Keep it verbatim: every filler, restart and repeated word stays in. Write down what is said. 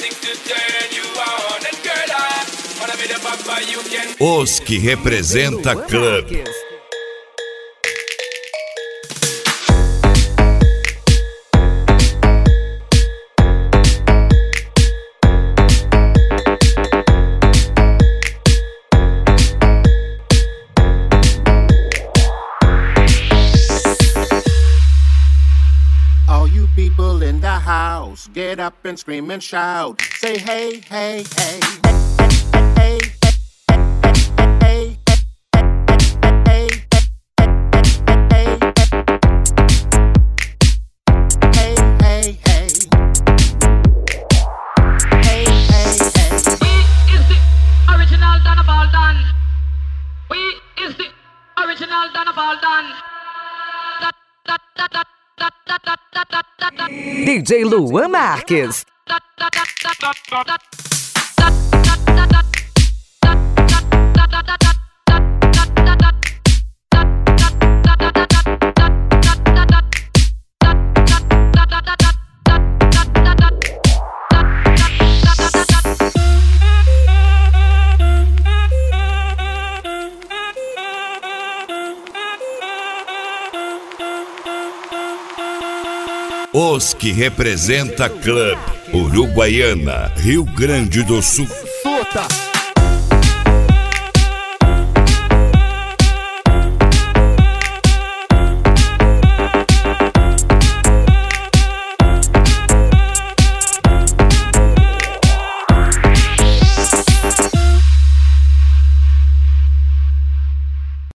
Os que representa club. All you people in the house, get up and scream and shout. Say hey, hey, hey, hey, hey, hey, hey, hey, hey, hey, hey. Hey, hey, hey. We is the original Don of all done. We is the original Don of all done. D J Luan Marques. Os que representa club. Uruguaiana, Rio Grande do Sul. Suta.